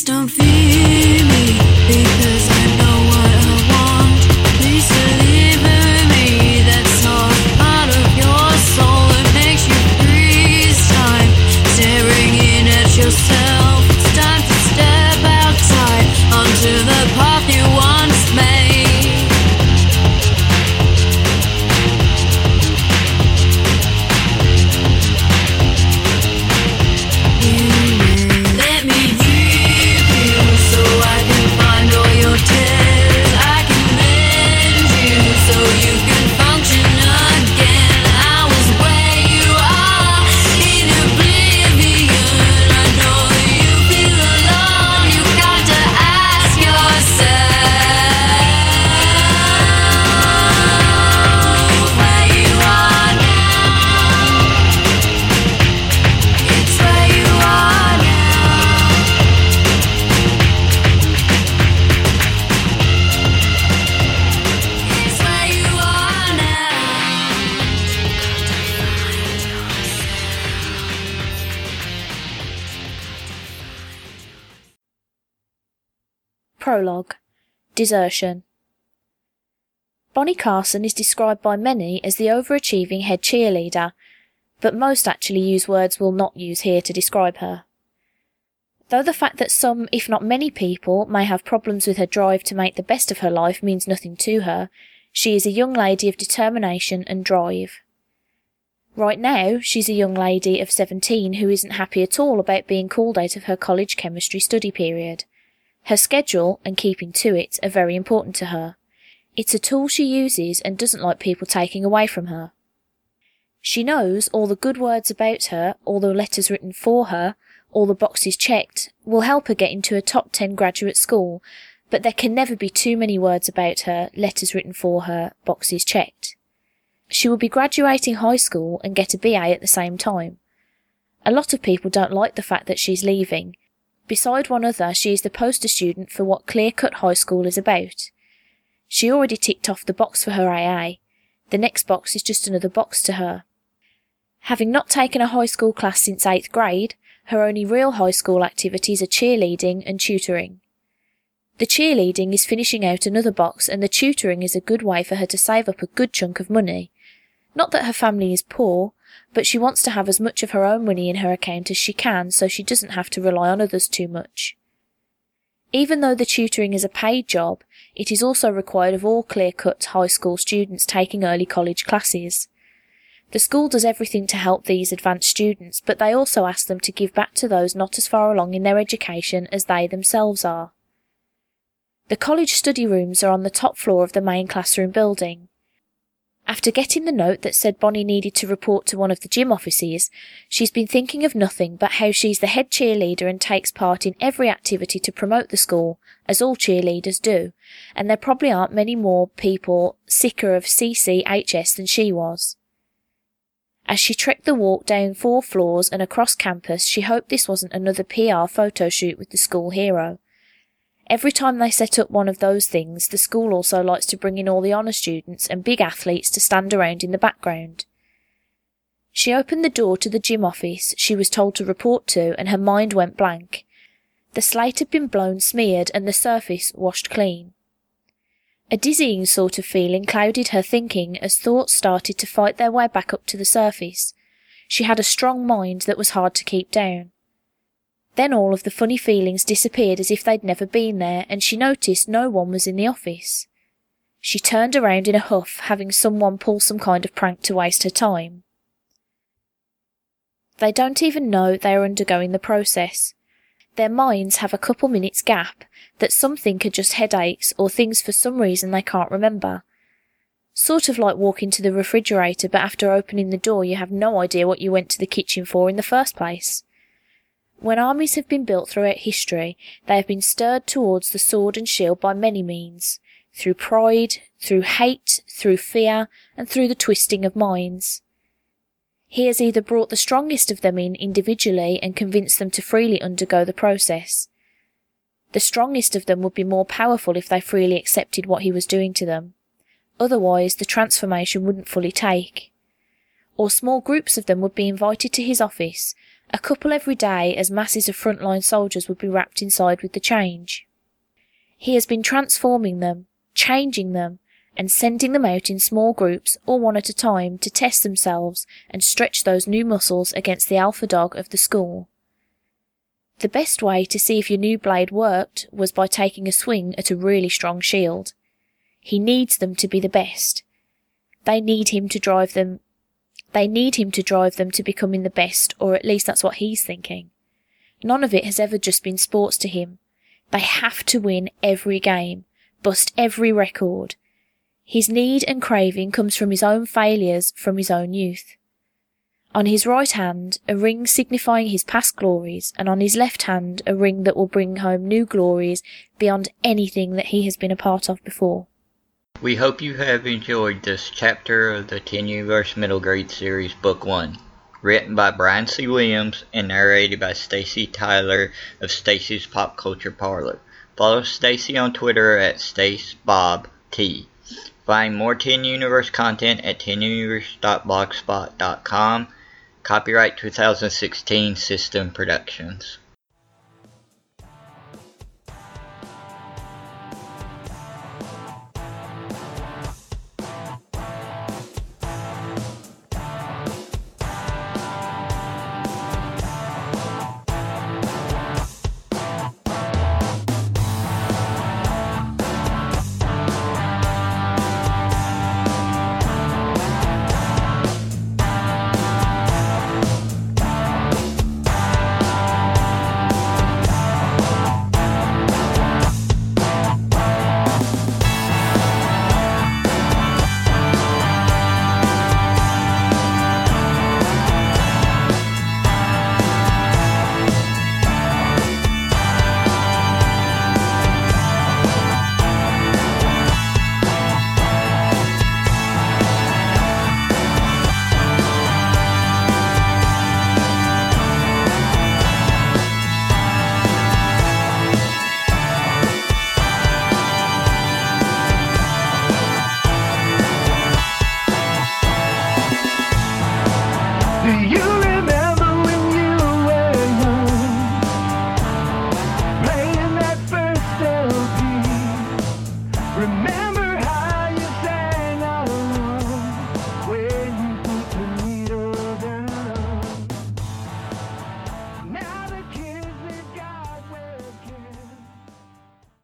don't fear me, because I know what I want. Please deliver me that soft part of your soul that makes you freeze time, staring in at yourself. It's time to step outside onto the path you once made. Let me keep you so I can find all your tears. I can mend you so you can function again. I was where you are in oblivion. I know you feel alone. You got to ask yourself where you are now. It's where you are now. It's where you are now. Prologue. Desertion. Bonnie Carson is described by many as the overachieving head cheerleader, but most actually use words we'll not use here to describe her. Though the fact that some, if not many people, may have problems with her drive to make the best of her life means nothing to her, she is a young lady of determination and drive. Right now, she's a young lady of 17 who isn't happy at all about being called out of her college chemistry study period. Her schedule, and keeping to it, are very important to her. It's a tool she uses and doesn't like people taking away from her. She knows all the good words about her, all the letters written for her, all the boxes checked, will help her get into a top 10 graduate school, but there can never be too many words about her, letters written for her, boxes checked. She will be graduating high school and get a BA at the same time. A lot of people don't like the fact that she's leaving. Beside one other, she is the poster student for what clear-cut high school is about. She already ticked off the box for her AA. The next box is just another box to her. Having not taken a high school class since 8th grade, her only real high school activities are cheerleading and tutoring. The cheerleading is finishing out another box, and the tutoring is a good way for her to save up a good chunk of money. Not that her family is poor, but she wants to have as much of her own money in her account as she can, so she doesn't have to rely on others too much. Even though the tutoring is a paid job, it is also required of all clear-cut high school students taking early college classes. The school does everything to help these advanced students, but they also ask them to give back to those not as far along in their education as they themselves are. The college study rooms are on the top floor of the main classroom building. After getting the note that said Bonnie needed to report to one of the gym offices, she's been thinking of nothing but how she's the head cheerleader and takes part in every activity to promote the school, as all cheerleaders do, and there probably aren't many more people sicker of CCHS than she was. As she trekked the walk down 4 floors and across campus, she hoped this wasn't another PR photo shoot with the school hero. Every time they set up one of those things, the school also likes to bring in all the honour students and big athletes to stand around in the background. She opened the door to the gym office she was told to report to, and her mind went blank. The slate had been blown smeared and the surface washed clean. A dizzying sort of feeling clouded her thinking as thoughts started to fight their way back up to the surface. She had a strong mind that was hard to keep down. Then all of the funny feelings disappeared as if they'd never been there, and she noticed no one was in the office. She turned around in a huff, having someone pull some kind of prank to waste her time. They don't even know they are undergoing the process. Their minds have a couple minutes gap, that some think are just headaches or things for some reason they can't remember. Sort of like walking to the refrigerator, but after opening the door you have no idea what you went to the kitchen for in the first place. When armies have been built throughout history, they have been stirred towards the sword and shield by many means, through pride, through hate, through fear, and through the twisting of minds. He has either brought the strongest of them in individually and convinced them to freely undergo the process. The strongest of them would be more powerful if they freely accepted what he was doing to them. Otherwise, the transformation wouldn't fully take. Or small groups of them would be invited to his office, A couple every day as masses of frontline soldiers would be wrapped inside with the change. He has been transforming them, changing them, and sending them out in small groups or one at a time to test themselves and stretch those new muscles against the alpha dog of the school. The best way to see if your new blade worked was by taking a swing at a really strong shield. He needs them to be the best. They need him to drive them to becoming the best, or at least that's what he's thinking. None of it has ever just been sports to him. They have to win every game, bust every record. His need and craving comes from his own failures from his own youth. On his right hand, a ring signifying his past glories, and on his left hand, a ring that will bring home new glories beyond anything that he has been a part of before. We hope you have enjoyed this chapter of the 10 Universe Middle Grade Series Book 1, written by Brian C. Williams and narrated by Stacy Tyler of Stacy's Pop Culture Parlor. Follow Stacy on Twitter at StaceBobT. Find more 10 Universe content at 10universe.blogspot.com. Copyright 2016 System Productions.